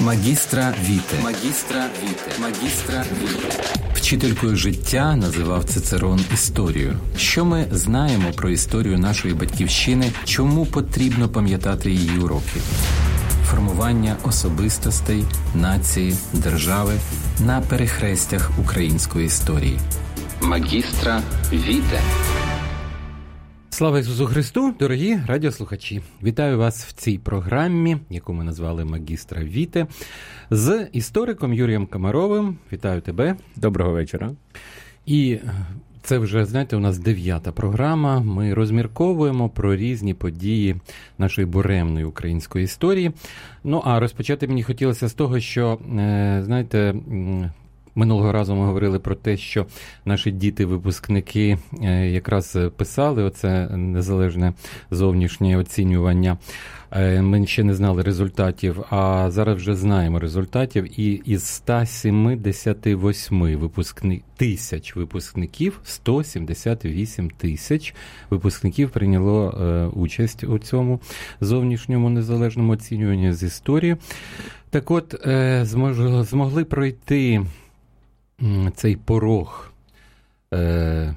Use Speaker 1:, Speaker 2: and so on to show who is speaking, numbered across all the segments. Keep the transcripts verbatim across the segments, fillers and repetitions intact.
Speaker 1: Магістра Віте. Магістра Віте. Магістра Віте. Вчителькою життя називав Цицерон історію. Що ми знаємо про історію нашої батьківщини, чому потрібно пам'ятати її уроки? Формування особистостей, нації, держави на перехрестях української історії. Магістра Віте.
Speaker 2: Слава Ісусу Христу, дорогі радіослухачі! Вітаю вас в цій програмі, яку ми назвали «Магістра Віте», з істориком Юрієм Комаровим. Вітаю тебе.
Speaker 3: Доброго вечора.
Speaker 2: І це вже, знаєте, у нас дев'ята програма. Ми розмірковуємо про різні події нашої буремної української історії. Ну, а розпочати мені хотілося з того, що, знаєте, минулого разу ми говорили про те, що наші діти-випускники якраз писали оце незалежне зовнішнє оцінювання. Ми ще не знали результатів, а зараз вже знаємо результатів. І із ста сімдесяти восьми випускни... тисяч випускників, сто сімдесят вісім тисяч випускників прийняло е, участь у цьому зовнішньому незалежному оцінюванні з історії. Так от, е, змож... змогли пройти цей порог. Е...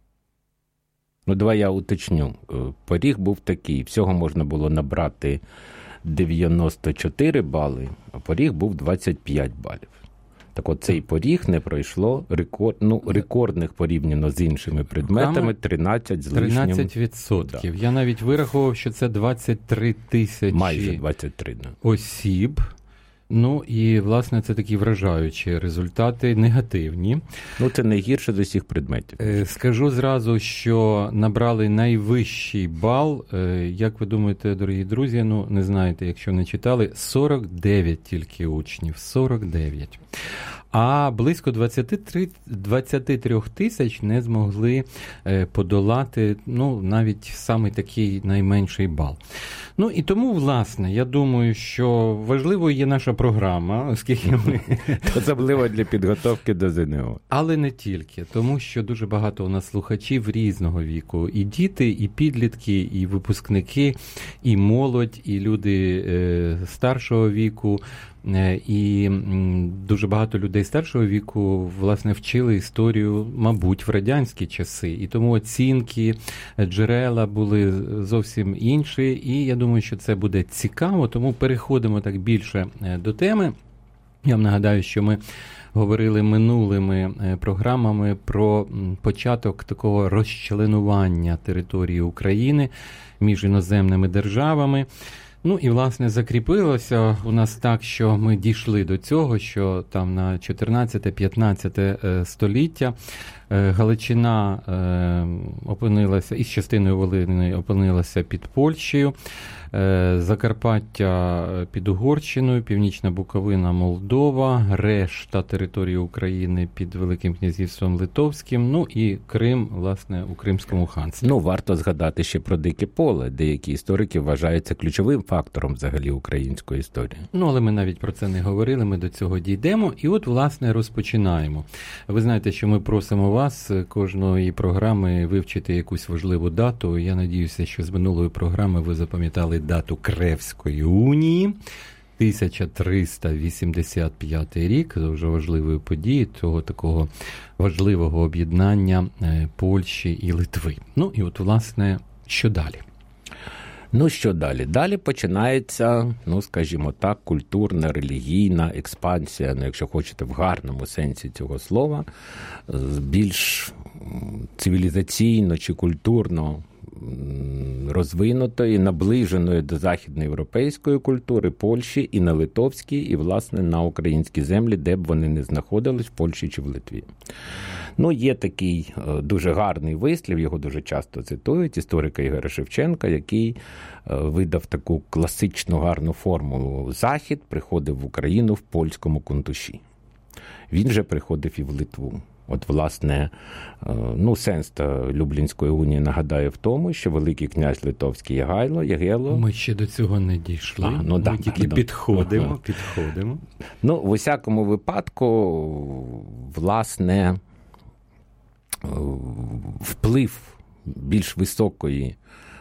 Speaker 3: Ну, давай я уточню. Поріг був такий. Всього можна було набрати дев'яносто чотири бали, а поріг був двадцять п'ять балів. Так от цей поріг не пройшло рекорд, ну, рекордних порівняно з іншими предметами тринадцять з лишнім.
Speaker 2: тринадцять відсотків. Да. Я навіть вирахував, що це двадцять три тисячі
Speaker 3: майже двадцять три, да.
Speaker 2: осіб. Ну, і, власне, це такі вражаючі результати, негативні.
Speaker 3: Ну, це найгірше з усіх предметів.
Speaker 2: Скажу зразу, що набрали найвищий бал, як ви думаєте, дорогі друзі, ну, не знаєте, якщо не читали, сорок дев'ять тільки учнів, сорок дев'ять. А близько двадцять три тисяч не змогли подолати, ну, навіть самий такий найменший бал. Ну, і тому, власне, я думаю, що важливою є наша програма, оскільки ми...
Speaker 3: Особливо для підготовки до ЗНО.
Speaker 2: Але не тільки, тому що дуже багато у нас слухачів різного віку. І діти, і підлітки, і випускники, і молодь, і люди е, старшого віку. І дуже багато людей старшого віку, власне, вчили історію, мабуть, в радянські часи. І тому оцінки, джерела були зовсім інші. І я думаю, що це буде цікаво, тому переходимо так більше до теми. Я вам нагадаю, що ми говорили минулими програмами про початок такого розчленування території України між іноземними державами. Ну і, власне, закріпилося у нас так, що ми дійшли до цього, що там на чотирнадцяте-п'ятнадцяте століття Галичина опинилася, із частиною Волини опинилася під Польщею, Закарпаття під Угорщиною, Північна Буковина, Молдова, решта території України під Великим князівством Литовським, ну і Крим, власне, у Кримському ханстві.
Speaker 3: Ну, варто згадати ще про Дике поле. Деякі історики вважають це ключовим фактором взагалі української історії.
Speaker 2: Ну, але ми навіть про це не говорили, ми до цього дійдемо. І от, власне, розпочинаємо. Ви знаєте, що ми просимо вас кожної програми вивчити якусь важливу дату. Я надіюся, що з минулої програми ви запам'ятали дату Кревської унії, тисяча триста вісімдесят п'ятий рік, це вже важливої події, того такого важливого об'єднання Польщі і Литви. Ну і от, власне, що далі?
Speaker 3: Ну, що далі? Далі починається, ну, скажімо так, культурна, релігійна експансія, ну, якщо хочете, в гарному сенсі цього слова, більш цивілізаційно чи культурно розвинутої, наближеної до західноєвропейської культури Польщі і на литовській, і, власне, на українській землі, де б вони не знаходились, в Польщі чи в Литві. Ну, є такий дуже гарний вислів, його дуже часто цитують, історика Ігоря Шевченка, який видав таку класичну гарну формулу. Захід приходив в Україну в польському кунтуші. Він же приходив і в Литву. От, власне, ну, сенс Люблінської унії, нагадаю, в тому, що великий князь литовський Ягайло, Ягело...
Speaker 2: Ми ще до цього не дійшли, а, ну, ми да, тільки да, підходимо, ага. підходимо.
Speaker 3: Ну, в усякому випадку, власне, вплив більш високої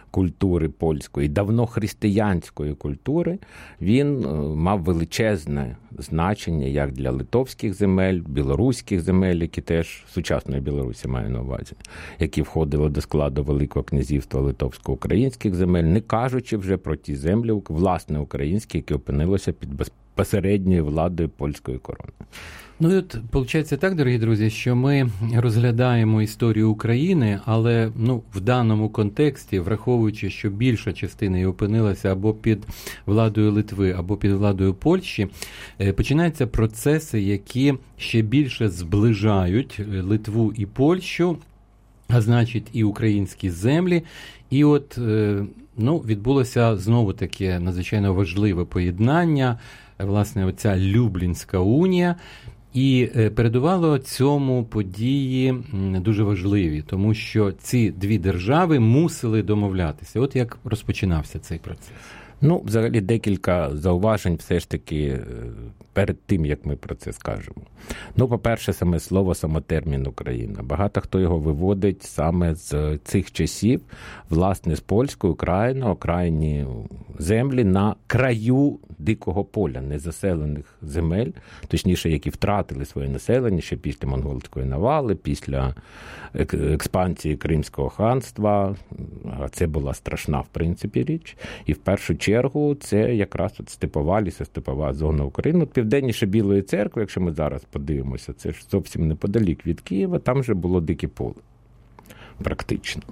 Speaker 3: культури польської, давно християнської культури, він мав величезне значення як для литовських земель, білоруських земель, які теж сучасної Білорусі маю на увазі, які входили до складу Великого князівства литовсько-українських земель, не кажучи вже про ті землі, власне, українські, які опинилися під безпосередньою владою польської корони.
Speaker 2: Ну і от, виходить так, дорогі друзі, що ми розглядаємо історію України, але ну, в даному контексті, враховуючи, що більша частина її опинилася або під владою Литви, або під владою Польщі, починаються процеси, які ще більше зближають Литву і Польщу, а значить і українські землі. І от ну, відбулося знову таке надзвичайно важливе поєднання, власне, оця Люблінська унія. І передувало цьому події дуже важливі, тому що ці дві держави мусили домовлятися. От як розпочинався цей процес?
Speaker 3: Ну, взагалі, декілька зауважень все ж таки перед тим, як ми про це скажемо. Ну, по-перше, саме слово, саме термін Україна. Багато хто його виводить саме з цих часів, власне, з польської, Україна, окраїні землі на краю дикого поля, незаселених земель, точніше, які втратили своє населення ще після монгольської навали, після експансії Кримського ханства. Це була страшна, в принципі, річ. І в першу чергу це якраз от степова, лісостепова зона України. От південніше Білої церкви, якщо ми зараз подивимося, це ж зовсім неподалік від Києва, там вже було дике поле. Практично.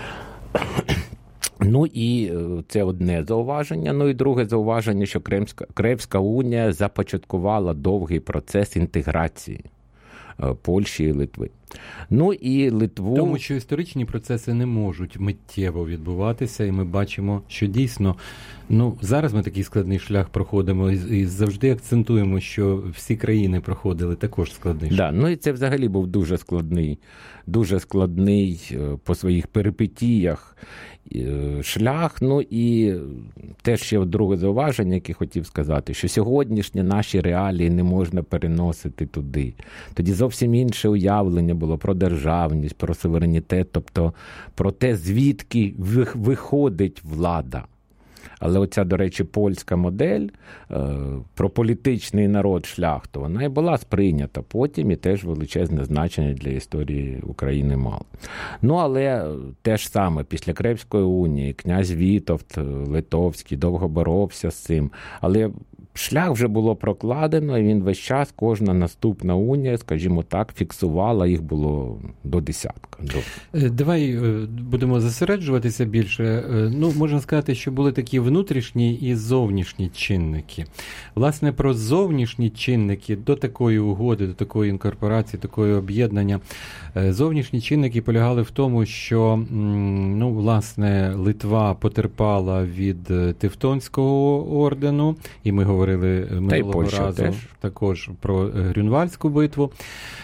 Speaker 3: Ну і це одне зауваження. Ну і друге зауваження, що Кримська, Кревська унія започаткувала довгий процес інтеграції Польщі і Литви. Ну і Литву...
Speaker 2: Тому що історичні процеси не можуть миттєво відбуватися, і ми бачимо, що дійсно, ну, зараз ми такий складний шлях проходимо, і завжди акцентуємо, що всі країни проходили також складний шлях.
Speaker 3: Да, ну і це взагалі був дуже складний, дуже складний по своїх перипетіях шлях. Ну і теж ще друге зауваження, яке хотів сказати, що сьогоднішні наші реалії не можна переносити туди. Тоді зовсім інше уявлення було про державність, про суверенітет, тобто про те, звідки виходить влада. Але оця, до речі, польська модель про політичний народ шляхту, вона і була сприйнята потім, і теж величезне значення для історії України мала. Ну, але те ж саме, після Кревської унії, князь Вітовт Литовський довго боровся з цим, але шлях вже було прокладено, і він весь час, кожна наступна унія, скажімо так, фіксувала, їх було до десятка. До...
Speaker 2: Давай будемо зосереджуватися більше. Ну, можна сказати, що були такі внутрішні і зовнішні чинники. Власне, про зовнішні чинники до такої угоди, до такої інкорпорації, такої об'єднання. Зовнішні чинники полягали в тому, що, ну, власне, Литва потерпала від Тевтонського ордену, і ми говорили минулого разу теж. також про Грюнвальдську битву.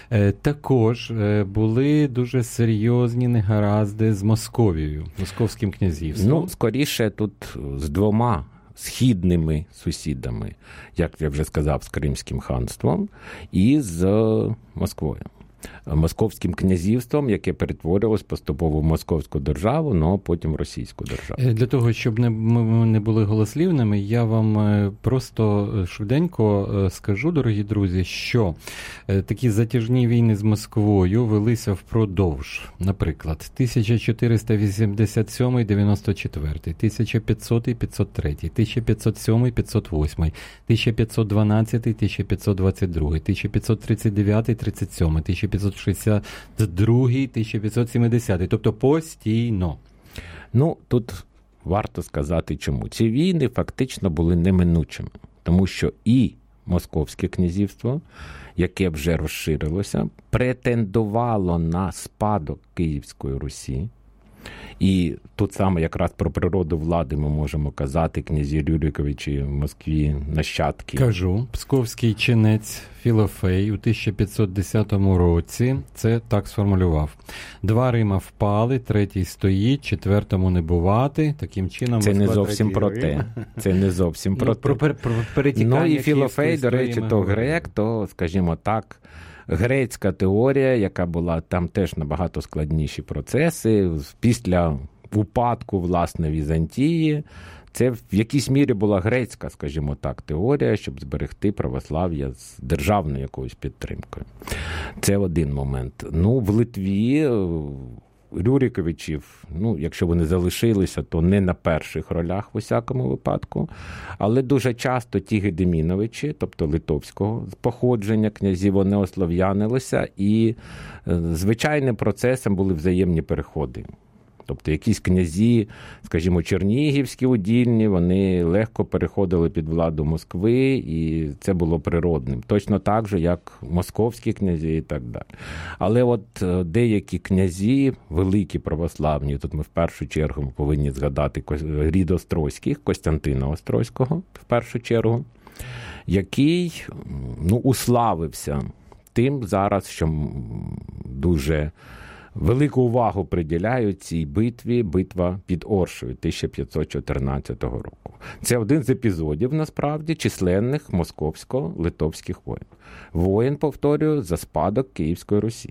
Speaker 2: Також були дуже серйозні негаразди з Московією, Московським князівством.
Speaker 3: Ну, скоріше тут з двома східними сусідами, як я вже сказав, з Кримським ханством і з Москвою. Московським князівством, яке перетворилось поступово в Московську державу, ну а потім в Російську державу.
Speaker 2: Для того, щоб не, ми не були голослівними, я вам просто швиденько скажу, дорогі друзі, що такі затяжні війни з Москвою велися впродовж, наприклад, тисяча чотириста вісімдесят сьомий - дев'яносто четвертий, тисяча п'ятсотий - п'ятсот третій, тисяча п'ятсот сьомий - п'ятсот восьмий, тисяча п'ятсот дванадцятий - тисяча п'ятсот двадцять другий, тисяча п'ятсот тридцять дев'ятий - тридцять сьомий, тисяча п'ятсот шістдесят другий - тисяча п'ятсот сімдесятий, тобто постійно.
Speaker 3: Ну, тут варто сказати чому. Ці війни фактично були неминучими, тому що і Московське князівство, яке вже розширилося, претендувало на спадок Київської Русі. І тут саме якраз про природу влади ми можемо казати, князі Рюриковичі в Москві нащадки.
Speaker 2: Кажу, псковський чинець Філофей у тисяча п'ятсот десятому році це так сформулював. Два Рима впали, третій стоїть, четвертому не бувати. Таким чином
Speaker 3: це не зовсім про те. Це не зовсім про те.
Speaker 2: Про, про, про перетікання.
Speaker 3: Ну і Філофей, до речі, то грек, то, скажімо так, грецька теорія, яка була, там теж набагато складніші процеси. Після упадку, власне, Візантії. Це в якійсь мірі була грецька, скажімо так, теорія, щоб зберегти православ'я з державною якоюсь підтримкою. Це один момент. Ну, в Литві Рюриковичів, ну, якщо вони залишилися, то не на перших ролях в усякому випадку, але дуже часто ті Гедеміновичі, тобто литовського походження князі, вони ослов'янилися, і звичайним процесом були взаємні переходи. Тобто якісь князі, скажімо, чернігівські удільні, вони легко переходили під владу Москви, і це було природним. Точно так же, як московські князі і так далі. Але от деякі князі, великі православні, тут ми в першу чергу повинні згадати рід Острозьких, Костянтина Острозького, в першу чергу, який, ну, уславився тим зараз, що дуже велику увагу приділяють цій битві, битва під Оршею тисяча п'ятсот чотирнадцятого року. Це один з епізодів, насправді, численних московсько-литовських воєн. Воєн, повторюю, за спадок Київської Русі.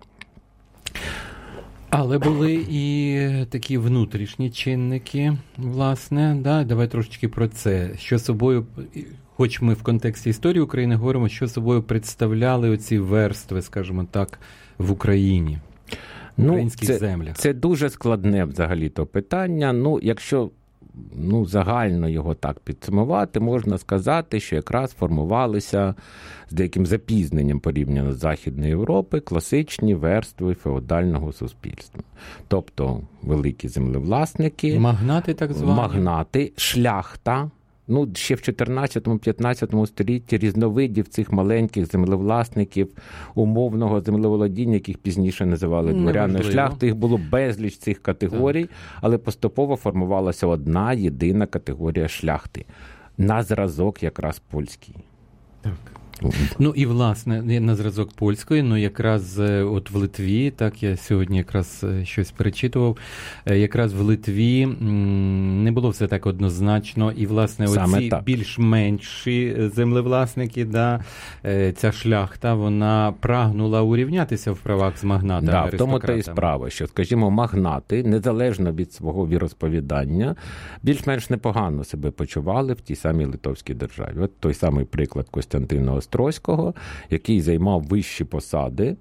Speaker 2: Але були і такі внутрішні чинники, власне. Да? Давай трошечки про це. Що собою, хоч ми в контексті історії України говоримо, що собою представляли оці верстви, скажімо так, в Україні. В українських
Speaker 3: ну, це,
Speaker 2: землях.
Speaker 3: Це дуже складне взагалі-то питання. Ну, якщо ну, загально його так підсумувати, можна сказати, що якраз формувалися з деяким запізненням порівняно з Західної Європи класичні верстви феодального суспільства. Тобто великі землевласники,
Speaker 2: магнати так звані.
Speaker 3: Магнати, шляхта. Ну, ще в чотирнадцятому-п'ятнадцятому столітті різновидів цих маленьких землевласників, умовного землеволодіння, яких пізніше називали дворяною шляхти, їх було безліч цих категорій, так. Але поступово формувалася одна єдина категорія шляхти. На зразок якраз польський.
Speaker 2: Так. Ну і, власне, на зразок польської, ну якраз от в Литві, так, я сьогодні якраз щось перечитував, якраз в Литві не було все так однозначно, і, власне, оці більш-менші землевласники, да, ця шляхта, вона прагнула урівнятися в правах з магнатами,
Speaker 3: да,
Speaker 2: аристократами.
Speaker 3: В тому та й справа, що, скажімо, магнати, незалежно від свого віросповідання, більш-менш непогано себе почували в тій самій Литовській державі. От той самий приклад Костянтина Острозького, який займав вищі посади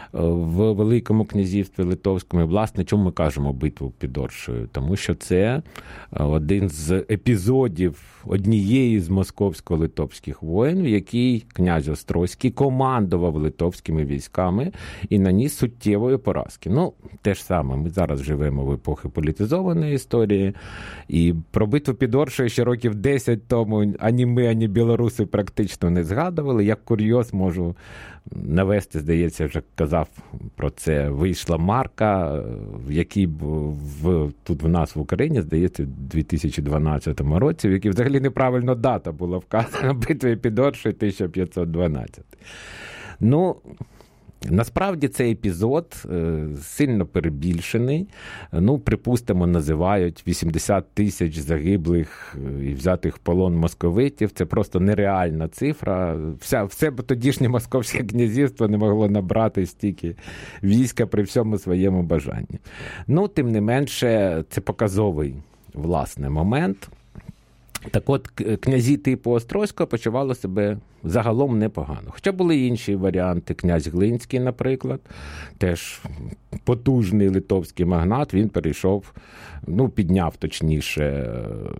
Speaker 3: в Великому князівстві Литовському. І, власне, чому ми кажемо битву під Оршею? Тому що це один з епізодів однієї з московсько-литовських воєн, в якій князь Острозький командував литовськими військами і наніс суттєвої поразки. Ну, те ж саме, ми зараз живемо в епохи політизованої історії, і про битву під Оршею ще років десять тому ані ми, ані білоруси практично не згадували. Як курйоз можу навести, здається, вже казав про це, вийшла марка, в якій в, тут в нас в Україні, здається, в дві тисячі дванадцятому році, в якій взагалі неправильно дата була вказана, битві під Оршею тисяча п'ятсот дванадцятий. Ну, насправді цей епізод сильно перебільшений. Ну, припустимо, називають вісімдесят тисяч загиблих і взятих в полон московитів. Це просто нереальна цифра. Вся, все тодішнє московське князівство не могло набрати стільки війська при всьому своєму бажанні. Ну, тим не менше, це показовий, власне, момент. Так от, князі типу Острозького почували себе загалом непогано. Хоча були інші варіанти. Князь Глинський, наприклад, теж потужний литовський магнат, він перейшов, ну, підняв, точніше,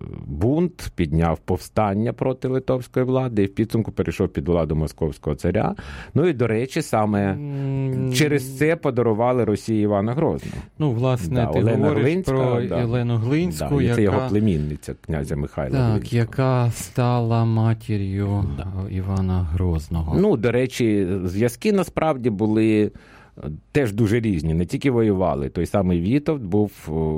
Speaker 3: бунт, підняв повстання проти литовської влади і в підсумку перейшов під владу московського царя. Ну і, до речі, саме через це подарували Росії Івана Грозного.
Speaker 2: Ну, власне, да, ти
Speaker 3: Олена
Speaker 2: говориш
Speaker 3: Глинська,
Speaker 2: про
Speaker 3: да.
Speaker 2: Олену Глинську,
Speaker 3: да,
Speaker 2: яка...
Speaker 3: Це його племінниця, князя Михайла
Speaker 2: Так,
Speaker 3: Глинського.
Speaker 2: яка стала матір'ю да. Івана Грозного.
Speaker 3: Ну, до речі, зв'язки насправді були теж дуже різні, не тільки воювали. Той самий Вітовт був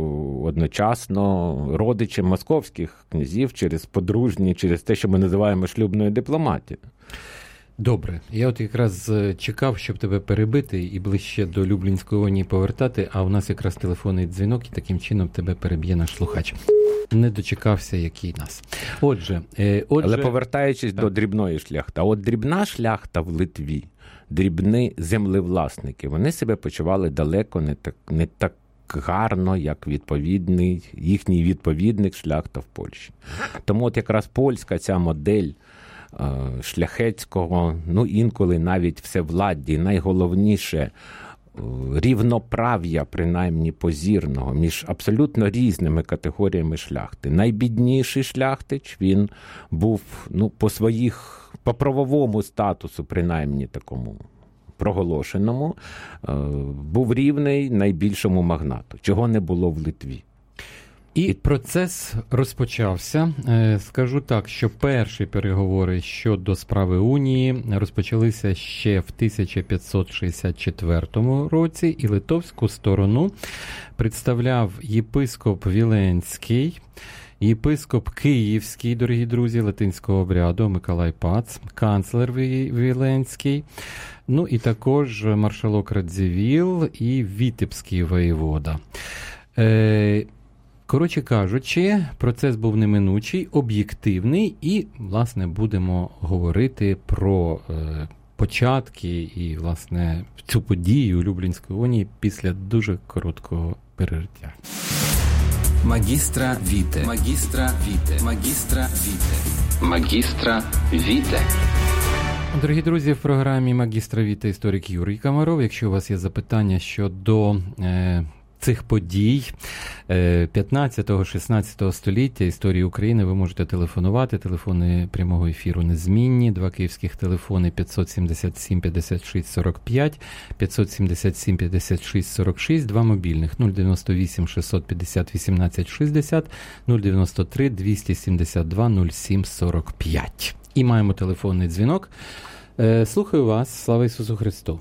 Speaker 3: одночасно родичем московських князів через подружні, через те, що ми називаємо шлюбною дипломатією.
Speaker 2: Добре. Я от якраз чекав, щоб тебе перебити і ближче до Люблінської унії повертати, а у нас якраз телефонний дзвінок, і таким чином тебе переб'є наш слухач. Не дочекався, який нас. Отже, е, отже...
Speaker 3: Але повертаючись
Speaker 2: так.
Speaker 3: до дрібної шляхти. А от дрібна шляхта в Литві, дрібні землевласники, вони себе почували далеко не так, не так як гарно, як відповідний, їхній відповідник шляхта в Польщі. Тому от якраз польська ця модель шляхетського, ну інколи навіть всевладдя, найголовніше рівноправ'я, принаймні позірного, між абсолютно різними категоріями шляхти. Найбідніший шляхтич, він був, ну, по своїх, по правовому статусу, принаймні такому проголошеному, був рівний найбільшому магнату, чого не було в Литві.
Speaker 2: І процес розпочався. Скажу так, що перші переговори щодо справи унії розпочалися ще в тисяча п'ятсот шістдесят четвертому році, і литовську сторону представляв єпископ Віленський, єпископ Київський, дорогі друзі, латинського обряду Миколай Пац, канцлер Віленський, ну і також маршалок Радзивіл і Вітебський воєвода. Е- Коротше кажучи, процес був неминучий, об'єктивний, і, власне, будемо говорити про е, початки і, власне, цю подію Люблінської унії після дуже короткого пережиття.
Speaker 1: Магістра Віте. Магістра Віте. Магістра Віте. Магістра Віте.
Speaker 2: Дорогі друзі, в програмі Магістра Віте історик Юрій Камаров. Якщо у вас є запитання щодо е, цих подій п'ятнадцятого-шістнадцятого століття історії України, ви можете телефонувати. Телефони прямого ефіру незмінні. Два київських телефони п'ятсот сімдесят сім п'ятдесят шість сорок п'ять, п'ятсот сімдесят сім п'ятдесят шість сорок шість, два мобільних нуль дев'яносто вісім шістсот п'ятдесят вісімнадцять шістдесят, нуль дев'яносто три двісті сімдесят два нуль сім сорок п'ять. І маємо телефонний дзвінок. Слухаю вас. Слава Ісусу Христу.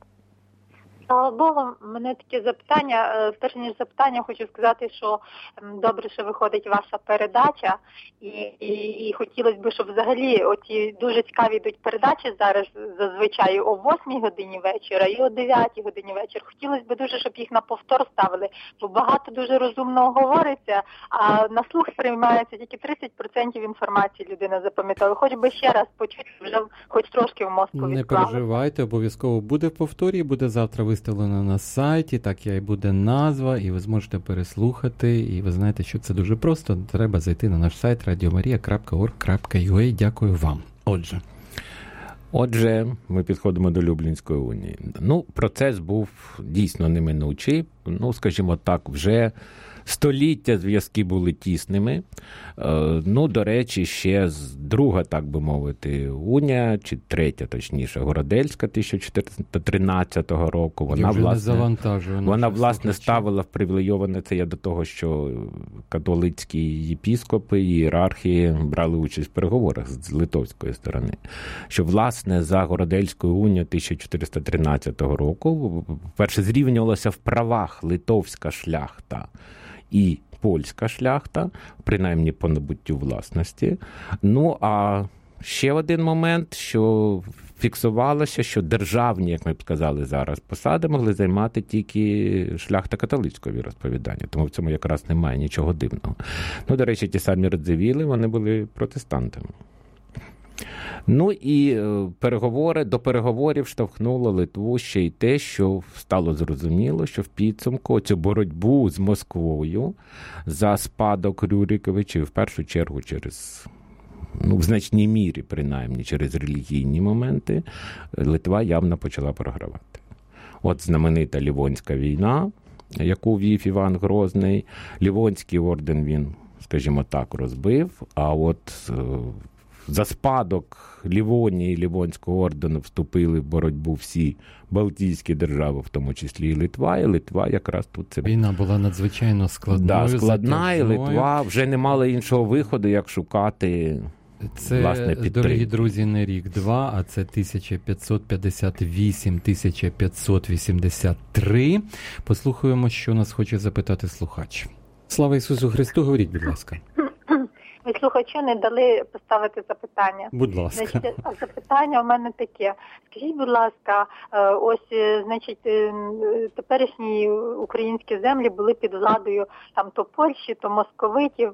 Speaker 4: Слава Богу, в мене таке запитання. Перш ніж запитання, хочу сказати, що добре, що виходить ваша передача, і, і, і хотілося б, щоб взагалі оці дуже цікаві йдуть передачі зараз зазвичай о восьмій годині вечора і о дев'ятій годині вечора. Хотілося б дуже, щоб їх на повтор ставили, бо багато дуже розумного говориться, а на слух сприймається тільки тридцять відсотків інформації людина запам'ятала. Хоч би ще раз почути, вже хоч трошки в мозку відклали.
Speaker 2: Не переживайте, обов'язково буде в повторі, буде завтра виставлено на сайті, так і буде назва, і ви зможете переслухати, і ви знаєте, що це дуже просто. Треба зайти на наш сайт радіомарія крапка орг крапка ю а. Дякую вам. Отже.
Speaker 3: Отже, ми підходимо до Люблінської унії. Ну, процес був дійсно неминучий. Ну, скажімо так, вже століття зв'язки були тісними. Ну, до речі, ще друга, так би мовити, унія, чи третя, точніше, Городельська тисяча чотириста тринадцятого року. Вона, власне, вона, власне ставила в привілейоване, це я до того, що католицькі єпіскопи і ієрархії брали участь в переговорах з литовської сторони. Що, власне, за Городельською унією тисяча чотириста тринадцятого року, перше, зрівнювалося в правах литовська шляхта і польська шляхта, принаймні по набуттю власності. Ну, а ще один момент, що фіксувалося, що державні, як ми б сказали зараз, посади могли займати тільки шляхта католицького віросповідання, тому в цьому якраз немає нічого дивного. Ну, до речі, ті самі Радзивіли, вони були протестантами. Ну і переговори, до переговорів штовхнуло Литву ще й те, що стало зрозуміло, що в підсумку цю боротьбу з Москвою за спадок Рюриковичів, в першу чергу через, ну, в значній мірі, принаймні, через релігійні моменти, Литва явно почала програвати. От знаменита Лівонська війна, яку вів Іван Грозний. Лівонський орден він, скажімо так, розбив, а от за спадок Лівонії і Лівонського ордену вступили в боротьбу всі Балтійські держави, в тому числі і Литва, і Литва якраз тут це...
Speaker 2: Війна була надзвичайно складною.
Speaker 3: Да, складна, і Литва вже не мала іншого виходу, як шукати,
Speaker 2: це,
Speaker 3: власне, підтримки.
Speaker 2: Дорогі друзі, не рік-два, а це тисяча п'ятсот п'ятдесят вісім - тисяча п'ятсот вісімдесят три. Послухаємо, що нас хоче запитати слухач. Слава Ісусу Христу, говоріть, будь ласка.
Speaker 4: Ви слухачу не дали поставити запитання.
Speaker 2: Будь ласка.
Speaker 4: Значить, запитання у мене таке. Скажіть, будь ласка, ось, значить, теперішні українські землі були під владою там то Польщі, то московитів.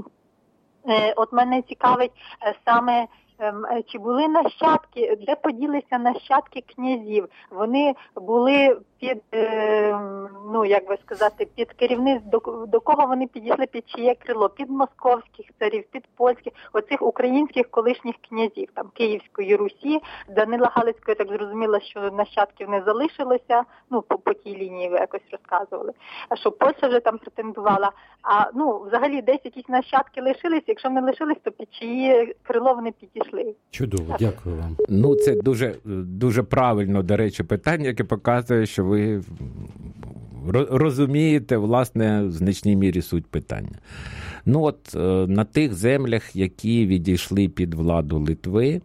Speaker 4: От мене цікавить саме, чи були нащадки, де поділися нащадки князів? Вони були під, ну, як би сказати, під керівництво, до, до кого вони підійшли, під чиє крило? Під московських царів, під польських, оцих українських колишніх князів, там, Київської Русі, Данила Галицького, я так зрозуміла, що нащадків не залишилося, ну, по, по тій лінії ви якось розказували, а що Польща вже там претендувала, а, ну, взагалі десь якісь нащадки лишились, якщо не лишились, то під чиє крило вони підійшли.
Speaker 2: Чудово, так. Дякую вам.
Speaker 3: Ну, це дуже, дуже правильно, до речі, питання, яке показує, що ви розумієте, власне, в значній мірі суть питання. Ну, от на тих землях, які відійшли під владу Литви,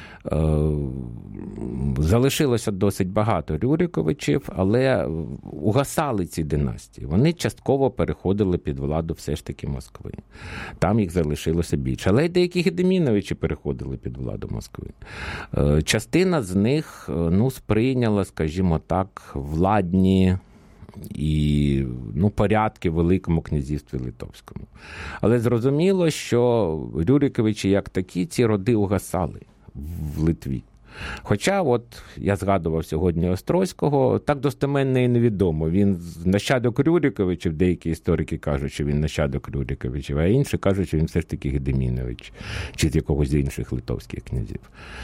Speaker 3: залишилося досить багато Рюриковичів, але угасали ці династії. Вони частково переходили під владу все ж таки Москви. Там їх залишилося більше. Але й деякі Гедеміновичі переходили під владу Москви. Частина з них, ну, сприйняла, скажімо так, владні і, ну, порядки в Великому князівстві Литовському. Але зрозуміло, що Рюриковичі як такі, ці роди угасали в Литві. Хоча, от, я згадував сьогодні Острозького, так достеменно і невідомо. Він нащадок Рюриковичів, деякі історики кажуть, що він нащадок Рюриковичів, а інші кажуть, що він все ж таки Гедемінович, чи з якогось з інших литовських князів.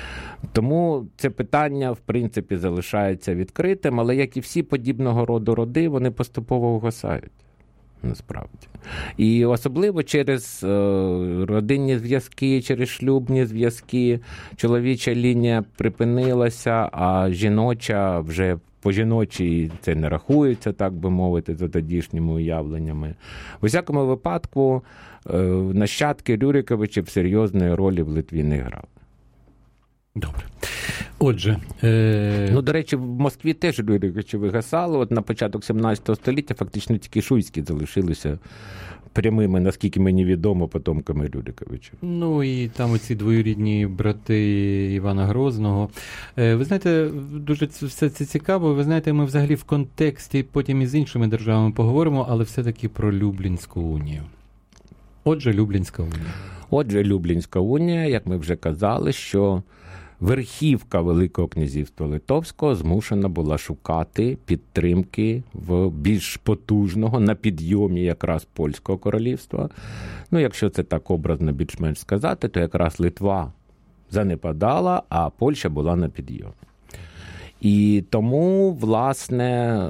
Speaker 3: Тому це питання, в принципі, залишається відкритим, але як і всі подібного роду роди, вони поступово угасають. Насправді. І особливо через е, родинні зв'язки, через шлюбні зв'язки. Чоловіча лінія припинилася, а жіноча вже по жіночій це не рахується, так би мовити, за тодішніми уявленнями. У всякому випадку е, нащадки Рюриковичів серйозної ролі в Литві не грали.
Speaker 2: Добре. Отже, е...
Speaker 3: ну, до речі, в Москві теж Рюриковичі вигасали. От на початок сімнадцятого століття фактично тільки Шуйські залишилися прямими, наскільки мені відомо, потомками Рюриковичів.
Speaker 2: Ну, і там оці двоюрідні брати Івана Грозного. Е, ви знаєте, дуже все це цікаво. Ви знаєте, ми взагалі в контексті потім із іншими державами поговоримо, але все-таки про Люблінську унію. Отже, Люблінська унія.
Speaker 3: Отже, Люблінська унія, як ми вже казали, що верхівка Великого князівства Литовського змушена була шукати підтримки в більш потужного, на підйомі якраз Польського королівства. Ну, якщо це так образно більш-менш сказати, то якраз Литва занепадала, а Польща була на підйомі. І тому, власне,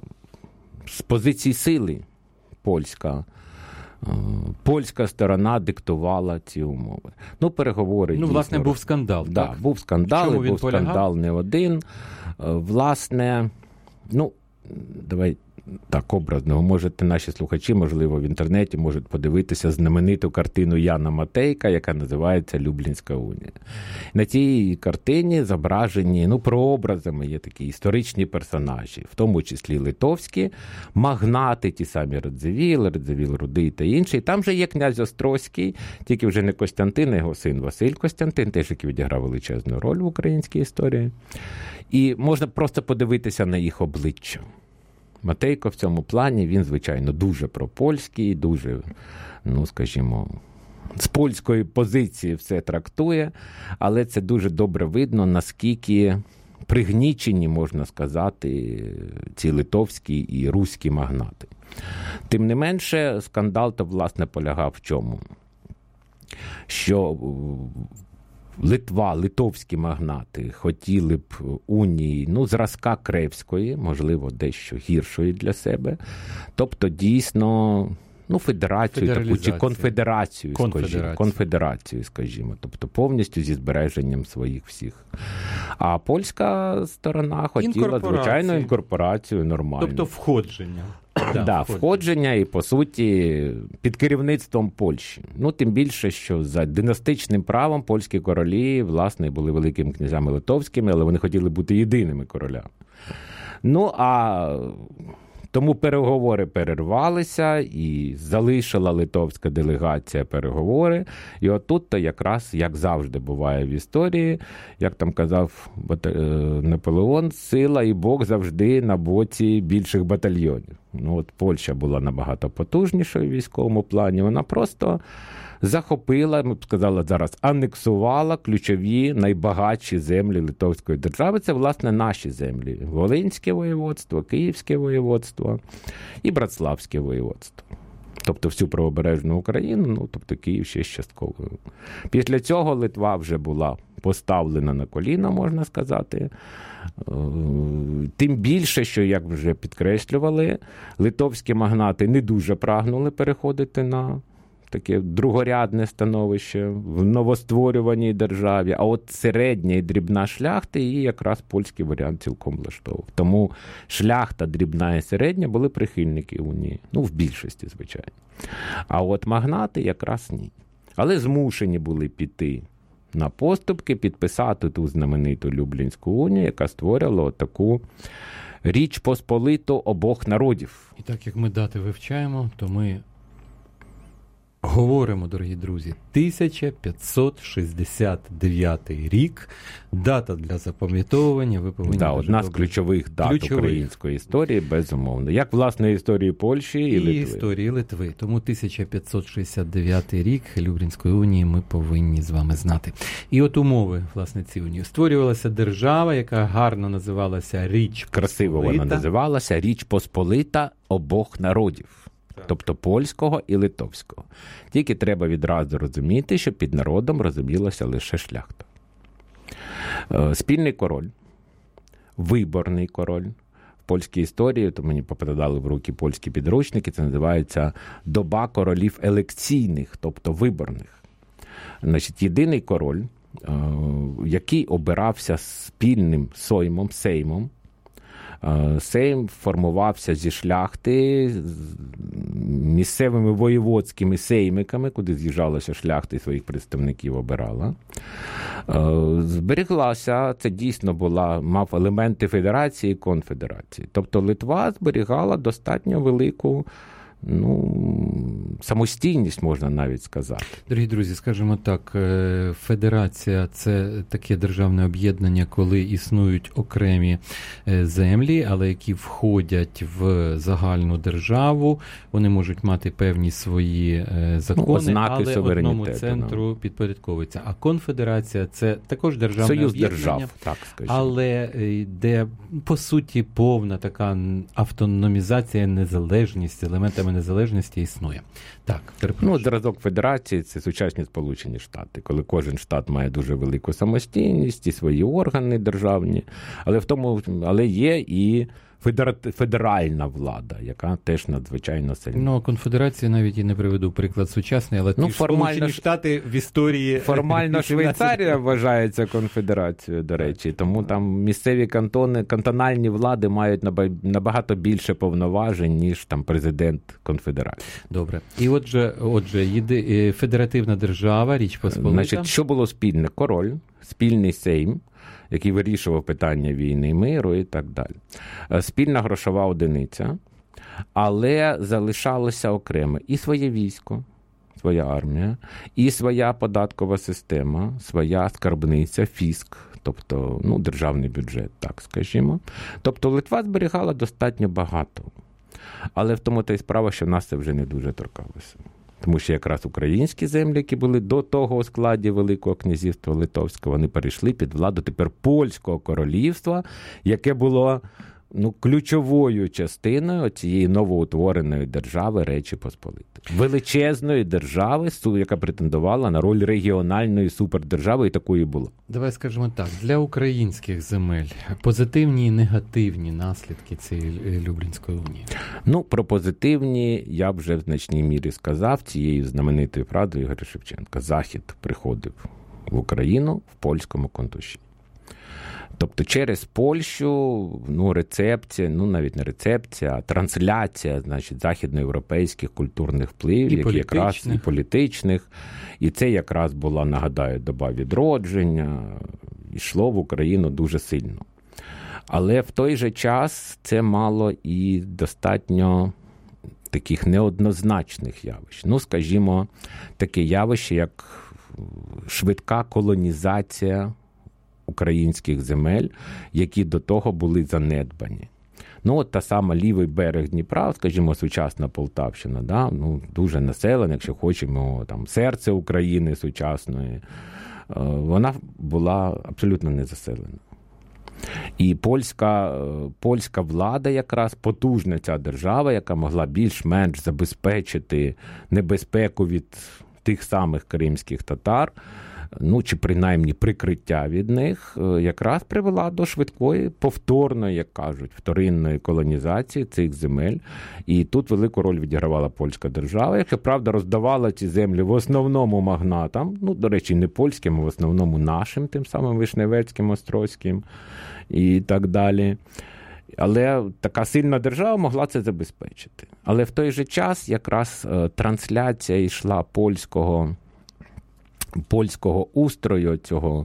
Speaker 3: з позиції сили польська, польська сторона диктувала ці умови. Ну, переговори...
Speaker 2: Ну,
Speaker 3: дійсно,
Speaker 2: власне, був скандал,
Speaker 3: да,
Speaker 2: так?
Speaker 3: був скандал, і був
Speaker 2: полягав?
Speaker 3: скандал не один. Власне, ну, давай так образно, можете наші слухачі, можливо, в інтернеті можуть подивитися знамениту картину Яна Матейка, яка називається «Люблінська унія». На цій картині зображені, ну, прообразами є такі історичні персонажі, в тому числі литовські, магнати, ті самі Радзивіл, Радзивіл Рудий та інші. Там же є князь Острозький, тільки вже не Костянтин, а його син Василь Костянтин, теж який відіграв величезну роль в українській історії. І можна просто подивитися на їх обличчя. Матейко в цьому плані, він, звичайно, дуже пропольський, дуже, ну, скажімо, з польської позиції все трактує, але це дуже добре видно, наскільки пригнічені, можна сказати, ці литовські і руські магнати. Тим не менше, скандал то, власне, полягав в чому? Що Литва, литовські магнати хотіли б унії, ну, зразка Кревської, можливо, дещо гіршої для себе. Тобто, дійсно, ну, федерацію таку, чи конфедерацію, скажімо, конфедерацію, скажімо, тобто повністю зі збереженням своїх всіх. А польська сторона хотіла, звичайно, інкорпорацію нормально.
Speaker 2: Тобто входження.
Speaker 3: Да, да, входження і, по суті, під керівництвом Польщі. Ну, тим більше, що за династичним правом польські королі, власне, були великими князями литовськими, але вони хотіли бути єдиними королями. Ну, а тому переговори перервалися, і залишила литовська делегація переговори. І отут-то якраз, як завжди буває в історії, як там казав Наполеон, сила і Бог завжди на боці більших батальйонів. Ну, от Польща була набагато потужнішою в військовому плані. Вона просто захопила, ми б сказали зараз, анексувала ключові, найбагатші землі Литовської держави. Це, власне, наші землі. Волинське воєводство, Київське воєводство і Братславське воєводство. Тобто всю правобережну Україну, ну, тобто Київ ще з частковою. Після цього Литва вже була поставлена на коліна, можна сказати. Тим більше, що, як вже підкреслювали, литовські магнати не дуже прагнули переходити на таке другорядне становище в новостворюваній державі, а от середня і дрібна шляхта, її якраз польський варіант цілком влаштовував. Тому шляхта, дрібна і середня були прихильники унії. Ну, в більшості, звичайно. А от магнати якраз ні. Але змушені були піти на поступки, підписати ту знамениту Люблінську унію, яка створювала таку Річ Посполиту обох народів.
Speaker 2: І так як ми дати вивчаємо, то ми говоримо, дорогі друзі, тисяча п'ятсот шістдесят дев'ятий рік, дата для запам'ятовування, ви повинні...
Speaker 3: Да, одна з ключових дат ключових. української історії, безумовно. Як, власне, історії Польщі і, і Литви. І
Speaker 2: історії Литви. Тому тисяча п'ятсот шістдесят дев'ятий рік Люблінської унії ми повинні з вами знати. І от умови, власне, ці унії. Створювалася держава, яка гарно називалася Річ Посполита.
Speaker 3: Красиво вона називалася Річ Посполита обох народів. Тобто польського і литовського. Тільки треба відразу розуміти, що під народом розумілося лише шляхта. Спільний король, виборний король. В польській історії, то мені попадали в руки польські підручники, це називається доба королів елекційних, тобто виборних. Значить, єдиний король, який обирався спільним соймом, сеймом. Сейм формувався зі шляхти, місцевими воєводськими сеймиками, куди з'їжджалася шляхта і своїх представників обирала. Зберіглася, це дійсно була, мав елементи федерації і конфедерації. Тобто Литва зберігала достатньо велику, ну, самостійність, можна навіть сказати.
Speaker 2: Дорогі друзі, скажімо так, федерація – це таке державне об'єднання, коли існують окремі землі, але які входять в загальну державу, вони можуть мати певні свої закони, ну, але одному центру да. підпорядковуються. А конфедерація – це також державне
Speaker 3: Союз
Speaker 2: об'єднання,
Speaker 3: держав, так скажімо.
Speaker 2: Але де, по суті, повна така автономізація, незалежність, елементами незалежності існує. Так,
Speaker 3: ну, зразок федерації – це сучасні Сполучені Штати, коли кожен штат має дуже велику самостійність і свої органи державні, але в тому, але є і федеральна влада, яка теж надзвичайно сильна.
Speaker 2: Ну, конфедерація навіть і не приведу приклад сучасний, але
Speaker 3: ну,
Speaker 2: ті Сполучені Штати в історії...
Speaker 3: Формально Швейцарія вважається конфедерацією, до речі, тому там місцеві кантони, кантональні влади мають набагато більше повноважень, ніж там президент конфедерації.
Speaker 2: Добре. І отже, отже єди... федеративна держава, Річ Посполита.
Speaker 3: Значить, що було спільне? Король, спільний сейм, який вирішував питання війни, миру і так далі. Спільна грошова одиниця, але залишалося окремо і своє військо, своя армія, і своя податкова система, своя скарбниця, фіск, тобто, ну, державний бюджет, так скажімо. Тобто Литва зберігала достатньо багато. Але в тому та й справа, що нас це вже не дуже торкалося. Тому що якраз українські землі, які були до того у складі Великого князівства Литовського, вони перейшли під владу тепер Польського королівства, яке було, ну, ключовою частиною цієї новоутвореної держави Речі Посполитої. Величезної держави, яка претендувала на роль регіональної супердержави, і такою була.
Speaker 2: Давай скажемо так, для українських земель позитивні і негативні наслідки цієї Люблінської унії?
Speaker 3: Ну, про позитивні я вже в значній мірі сказав цією знаменитою фразою Ігоря Шевченка. Захід приходив в Україну в польському контуші. Тобто через Польщу, ну, рецепція, ну, навіть не рецепція, а трансляція, значить, західноєвропейських культурних впливів,
Speaker 2: і
Speaker 3: які
Speaker 2: політичних.
Speaker 3: якраз і політичних. І це якраз була, нагадаю, доба відродження, йшло в Україну дуже сильно. Але в той же час це мало і достатньо таких неоднозначних явищ. Ну, скажімо, таке явище, як швидка колонізація українських земель, які до того були занедбані. Ну, от та сама лівий берег Дніпра, скажімо, сучасна Полтавщина, да? Ну, дуже населена, якщо хочемо, там, серце України сучасної, вона була абсолютно не заселена. І польська, польська влада якраз, потужна ця держава, яка могла більш-менш забезпечити небезпеку від тих самих кримських татар, ну, чи принаймні прикриття від них, якраз привела до швидкої, повторної, як кажуть, вторинної колонізації цих земель. І тут велику роль відігравала польська держава, яка, правда, роздавала ці землі в основному магнатам, ну, до речі, не польським, а в основному нашим, тим самим Вишневецьким, Острозьким і так далі. Але така сильна держава могла це забезпечити. Але в той же час якраз трансляція йшла польського польського устрою цього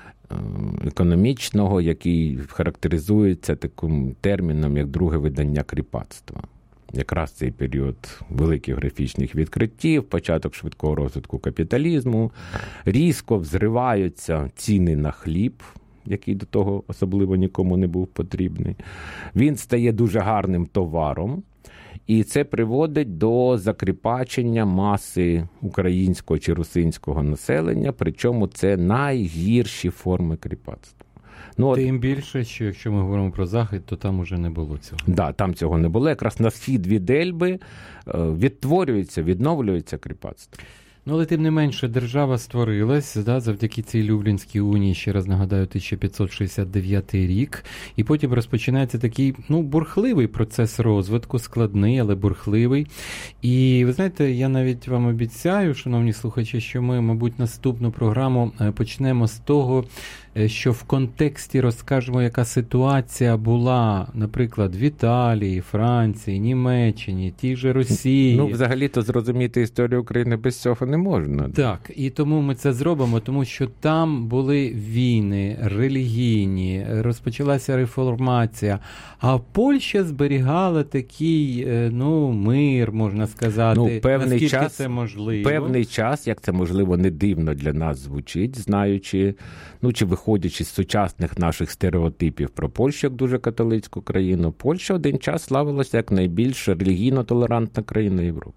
Speaker 3: економічного, який характеризується таким терміном, як друге видання кріпацтва. Якраз цей період великих графічних відкриттів, початок швидкого розвитку капіталізму, різко взриваються ціни на хліб, який до того особливо нікому не був потрібний. Він стає дуже гарним товаром, і це приводить до закріпачення маси українського чи русинського населення, причому це найгірші форми кріпацтва. Ну, от,
Speaker 2: тим більше, що якщо ми говоримо про Захід, то там уже не було цього.
Speaker 3: Так, да, там цього не було. Якраз на схід від Ельби відтворюється, відновлюється кріпацтво.
Speaker 2: Ну, але тим не менше, держава створилась, да, завдяки цій Люблінській унії, ще раз нагадаю, тисяча п'ятсот шістдесят дев'ятий рік, і потім розпочинається такий, ну, бурхливий процес розвитку, складний, але бурхливий. І, ви знаєте, я навіть вам обіцяю, шановні слухачі, що ми, мабуть, наступну програму почнемо з того, що в контексті розкажемо, яка ситуація була, наприклад, в Італії, Франції, Німеччині, тій же Росії.
Speaker 3: Ну, взагалі-то зрозуміти історію України без цього не можна.
Speaker 2: Так, і тому ми це зробимо, тому що там були війни релігійні, розпочалася реформація, а Польща зберігала такий, ну, мир, можна сказати,
Speaker 3: ну, певний
Speaker 2: наскільки
Speaker 3: час,
Speaker 2: це можливо.
Speaker 3: Певний час, як це можливо не дивно для нас звучить, знаючи, ну, чи виходячи з сучасних наших стереотипів про Польщу як дуже католицьку країну, Польща один час славилася як найбільш релігійно-толерантна країна Європи.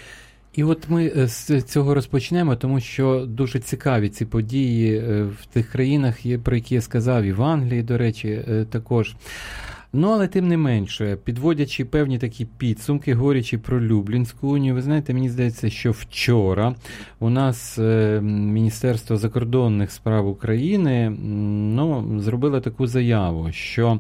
Speaker 2: І от ми з цього розпочнемо, тому що дуже цікаві ці події в тих країнах, про які я сказав, і в Англії, до речі, також. Ну, але тим не менше, підводячи певні такі підсумки, говорячи про Люблінську унію, ви знаєте, мені здається, що вчора у нас Міністерство закордонних справ України, ну, зробило таку заяву, що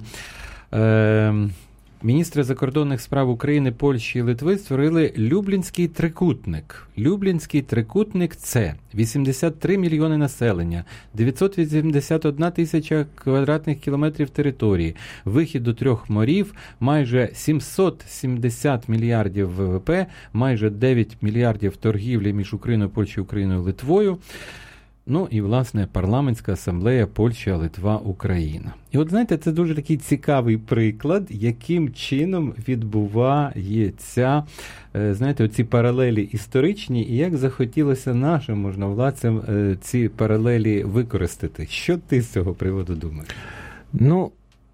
Speaker 2: е, міністри закордонних справ України, Польщі і Литви створили Люблінський трикутник. Люблінський трикутник – це вісімдесят три мільйони населення, дев'ятсот вісімдесят одна тисяча квадратних кілометрів території, вихід до трьох морів, майже сімсот сімдесят мільярдів ВВП, майже дев'ять мільярдів торгівлі між Україною, Польщею, Україною, Литвою. Ну і, власне, парламентська асамблея Польща, Литва, Україна. І от, знаєте, це дуже такий цікавий приклад, яким чином відбувається, знаєте, оці паралелі історичні, і як захотілося нашим можновладцям ці паралелі використати. Що ти з цього приводу думаєш?
Speaker 3: Ну,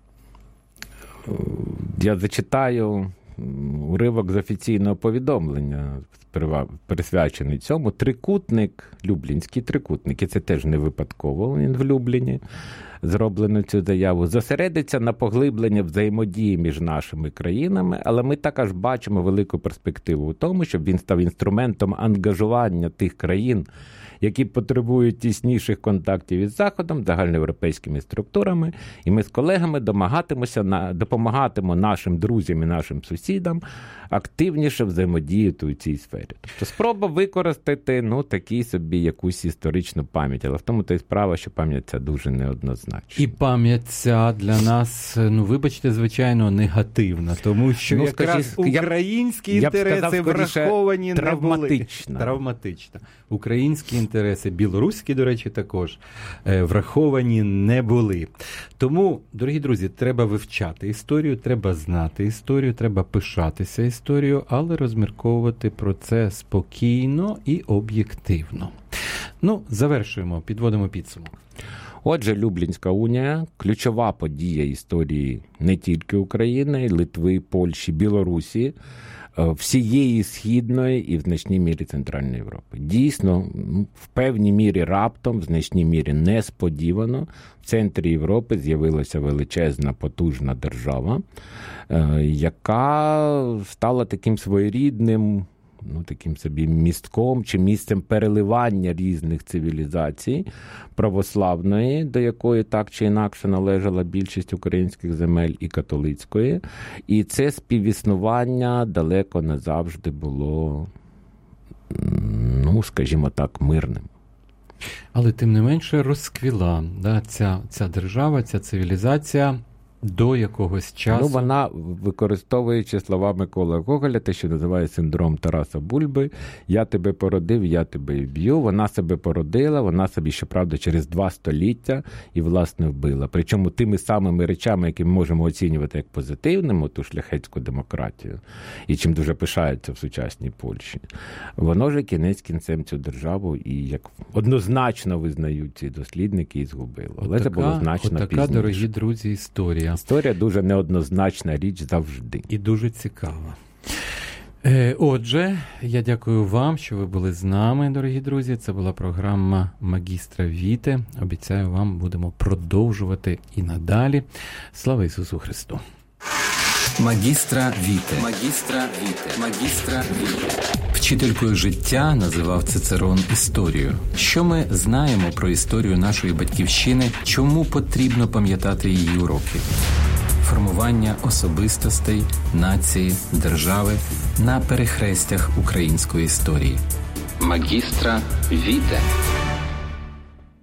Speaker 3: я зачитаю уривок з офіційного повідомлення, присвячений цьому. Трикутник, Люблінський трикутник, і це теж не випадково, він в Любліні зроблено цю заяву, зосередиться на поглибленні взаємодії між нашими країнами, але ми також бачимо велику перспективу у тому, щоб він став інструментом ангажування тих країн, які потребують тісніших контактів із Заходом, загальноєвропейськими структурами, і ми з колегами домагатимемося, допомагатимо нашим друзям і нашим сусідам активніше взаємодіяти у цій сфері. Тобто спроба використати, ну, такий собі якусь історичну пам'ять, але в тому та й справа, що пам'ять ця дуже неоднозначна.
Speaker 2: І пам'ять ця для нас, ну, вибачте, звичайно, негативна, тому що
Speaker 3: ну,
Speaker 2: якраз
Speaker 3: скажі,
Speaker 2: українські
Speaker 3: я,
Speaker 2: інтереси
Speaker 3: я сказав,
Speaker 2: враховані не
Speaker 3: травматична.
Speaker 2: були. Травматична. Українські інтереси, білоруські, до речі, також враховані не були. Тому, дорогі друзі, треба вивчати історію, треба знати історію, треба пишатися історією, але розмірковувати про це спокійно і об'єктивно. Ну, завершуємо, підводимо підсумок.
Speaker 3: Отже, Люблінська унія – ключова подія історії не тільки України, Литви, Польщі, Білорусі, всієї Східної і в значній мірі Центральної Європи. Дійсно, в певній мірі раптом, в значній мірі несподівано, в центрі Європи з'явилася величезна, потужна держава, яка стала таким своєрідним, ну, таким собі містком чи місцем переливання різних цивілізацій православної, до якої так чи інакше належала більшість українських земель, і католицької. І це співіснування далеко не завжди було, ну, скажімо так, мирним.
Speaker 2: Але тим не менше розквіла, да, ця, ця держава, ця цивілізація до якогось часу.
Speaker 3: Ну, вона, використовуючи слова Миколи Гоголя, те, що називає синдром Тараса Бульби, «Я тебе породив, я тебе і б'ю», вона себе породила, вона собі, щоправда, через два століття і, власне, вбила. Причому тими самими речами, які ми можемо оцінювати як позитивними, ту шляхетську демократію, і чим дуже пишаються в сучасній Польщі, воно ж кінець кінцем цю державу і, як однозначно визнають ці дослідники, і згубило. Але це було значно
Speaker 2: отака,
Speaker 3: пізніше.
Speaker 2: дорогі друзі, історія.
Speaker 3: Історія дуже неоднозначна річ завжди.
Speaker 2: І дуже цікава. Отже, я дякую вам, що ви були з нами, дорогі друзі. Це була програма «Магістра Віте». Обіцяю вам, будемо продовжувати і надалі. Слава Ісусу Христу!
Speaker 1: Магістра Віте. Магістра Віте. Магістра Віте. Вчителькою життя називав Цицерон історію. Що ми знаємо про історію нашої батьківщини, чому потрібно пам'ятати її уроки? Формування особистостей, нації, держави на перехрестях української історії. Магістра Віте.